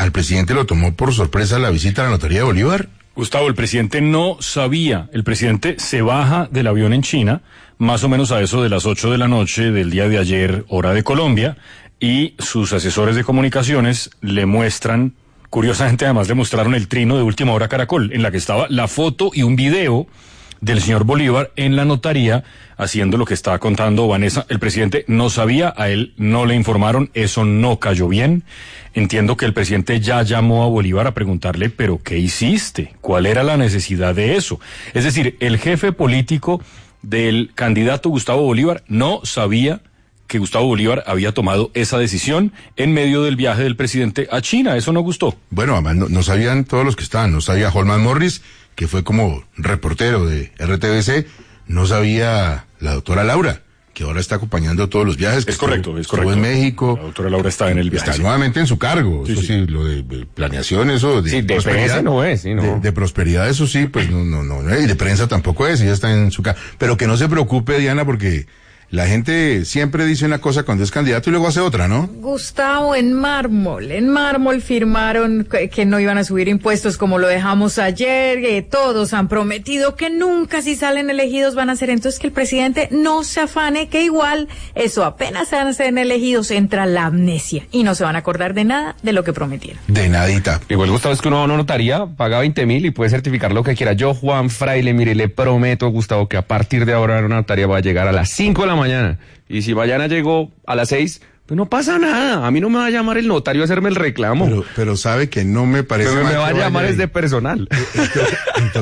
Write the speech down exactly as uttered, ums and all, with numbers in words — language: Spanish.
al presidente lo tomó por sorpresa la visita a la notaría de Bolívar. Gustavo, el presidente no sabía, el presidente se baja del avión en China, más o menos a eso de las ocho de la noche del día de ayer, hora de Colombia, y sus asesores de comunicaciones le muestran, curiosamente además le mostraron el trino de Última Hora Caracol, en la que estaba la foto y un video del señor Bolívar en la notaría haciendo lo que estaba contando Vanessa. El presidente no sabía, a él no le informaron, eso no cayó bien. Entiendo que el presidente ya llamó a Bolívar a preguntarle, pero ¿qué hiciste? ¿Cuál era la necesidad de eso? Es decir, el jefe político del candidato Gustavo Bolívar no sabía que Gustavo Bolívar había tomado esa decisión en medio del viaje del presidente a China. Eso no gustó. Bueno, además no, no sabían todos los que estaban, no sabía Holman Morris, que fue como reportero de R T V C, no sabía la doctora Laura, que ahora está acompañando todos los viajes. Es correcto, estuvo, es correcto. Estuvo en México. La doctora Laura está en el viaje. Está sí. nuevamente en su cargo, Sí, eso sí, sí. lo de, de planeación, eso de Sí, de prosperidad. prensa no es, sí, no. De, de prosperidad, eso sí, pues no, no, no, y de prensa tampoco es, ella está en su cargo. Pero que no se preocupe, Diana, porque la gente siempre dice una cosa cuando es candidato y luego hace otra, ¿no? Gustavo, en mármol, en mármol firmaron que, que no iban a subir impuestos como lo dejamos ayer, que todos han prometido que nunca si salen elegidos van a hacer, entonces que el presidente no se afane, que igual eso apenas van a ser elegidos entra la amnesia y no se van a acordar de nada de lo que prometieron. De nadita. Igual, Gustavo, es que uno no notaría, paga veinte mil y puede certificar lo que quiera. Yo, Juan Fraile, mire, le prometo, Gustavo, que a partir de ahora una notaría va a llegar a las cinco de la mañana. Y si mañana llegó a las seis, pues no pasa nada. A mí no me va a llamar el notario a hacerme el reclamo. Pero, pero sabe que no me parece Pero me mal va a que llamar vaya es de ahí. personal. Entonces,